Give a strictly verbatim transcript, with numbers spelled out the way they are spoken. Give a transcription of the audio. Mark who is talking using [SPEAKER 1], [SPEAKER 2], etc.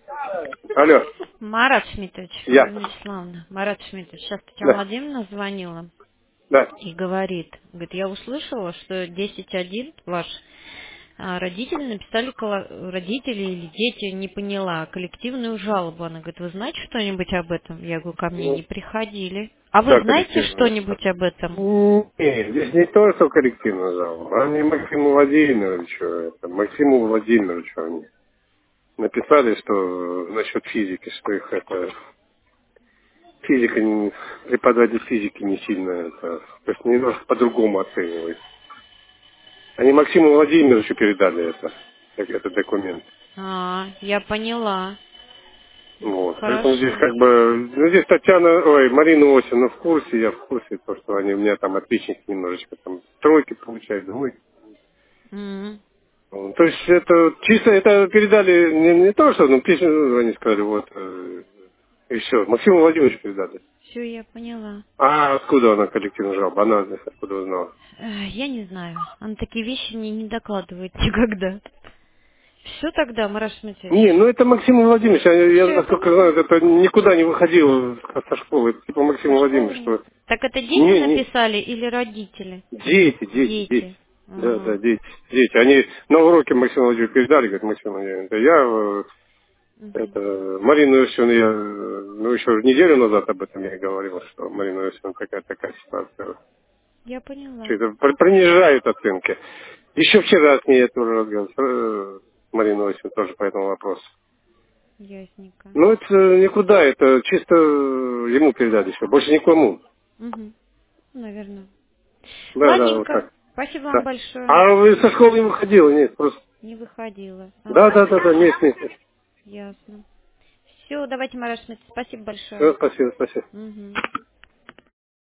[SPEAKER 1] Алло,
[SPEAKER 2] Марат Шмитович,
[SPEAKER 1] я.
[SPEAKER 2] Марина Вячеславовна, Марат Шмитович, сейчас Татьяна
[SPEAKER 1] Да,
[SPEAKER 2] Владимировна звонила
[SPEAKER 1] да.
[SPEAKER 2] и говорит, говорит, я услышала, что десять один ваш а, родители написали, коло- родители или дети, не поняла, коллективную жалобу. Она говорит, вы знаете что-нибудь об этом? Я говорю, ко мне
[SPEAKER 1] Ну,
[SPEAKER 2] не приходили. А вы
[SPEAKER 1] да,
[SPEAKER 2] знаете
[SPEAKER 1] коллективно.
[SPEAKER 2] что-нибудь об этом?
[SPEAKER 1] Нет, здесь не то, что коллективно жалоба. Они Максиму Владимировичу, это, Максиму Владимировичу они написали, что насчет физики, что их это физика, не- преподаватель физики не сильно это, то есть немножко по-другому оценивает. Они Максиму Владимировичу передали это, как этот документ.
[SPEAKER 2] А, я поняла.
[SPEAKER 1] Вот. Поэтому здесь
[SPEAKER 2] Хорошо.
[SPEAKER 1] как бы, ну здесь Татьяна, ой, Марина Осина в курсе, я в курсе, то, что они у меня там отличники немножечко там тройки получают, двойки.
[SPEAKER 2] М,
[SPEAKER 1] Вот. То есть это чисто это передали не, не то, что ну песню они сказали, вот э, и все. Максиму Владимировичу передали.
[SPEAKER 2] Все, я поняла.
[SPEAKER 1] А откуда она коллективно жалоба? Она откуда узнала?
[SPEAKER 2] Э, Я не знаю. Она такие вещи мне не докладывает никогда. Все тогда, Марат Шмитович.
[SPEAKER 1] Не, ну это Максим Владимирович, я, я
[SPEAKER 2] Все, я
[SPEAKER 1] насколько
[SPEAKER 2] поняла.
[SPEAKER 1] знаю, это никуда не выходило со школы, это типа Максим
[SPEAKER 2] Со школы
[SPEAKER 1] Владимирович,
[SPEAKER 2] нет.
[SPEAKER 1] что
[SPEAKER 2] Так это дети
[SPEAKER 1] не, не,
[SPEAKER 2] написали или родители?
[SPEAKER 1] дети, дети, дети.
[SPEAKER 2] Дети.
[SPEAKER 1] Да, да,
[SPEAKER 2] Ага.
[SPEAKER 1] дети, дети. Они на уроке Максима Владимировича передали, говорят, Максим Владимирович, да я, э,
[SPEAKER 2] Мгм.
[SPEAKER 1] это, Марину Иосифовну, я, э, ну, еще неделю назад об этом я и говорил, что Марина Иосифовна такая, такая ситуация.
[SPEAKER 2] Я
[SPEAKER 1] Что
[SPEAKER 2] поняла.
[SPEAKER 1] это при- принижают оценки. Еще вчера с ней я тоже разговаривал, с, э, Мариной Иосифовной тоже по этому вопросу.
[SPEAKER 2] Ясненько.
[SPEAKER 1] Ну, это э, никуда, это чисто э, ему передали еще, больше никому.
[SPEAKER 2] Угу. Наверное.
[SPEAKER 1] Да, да, вот
[SPEAKER 2] Ладненько.
[SPEAKER 1] так.
[SPEAKER 2] Спасибо вам
[SPEAKER 1] Да.
[SPEAKER 2] большое.
[SPEAKER 1] А вы со школы не выходила? Нет, просто...
[SPEAKER 2] Не выходила.
[SPEAKER 1] Да,
[SPEAKER 2] Ага.
[SPEAKER 1] да, да, да, нет, нет.
[SPEAKER 2] Ясно. Все, давайте, Марат Шмитович, спасибо большое.
[SPEAKER 1] Все, спасибо, спасибо.
[SPEAKER 2] Угу.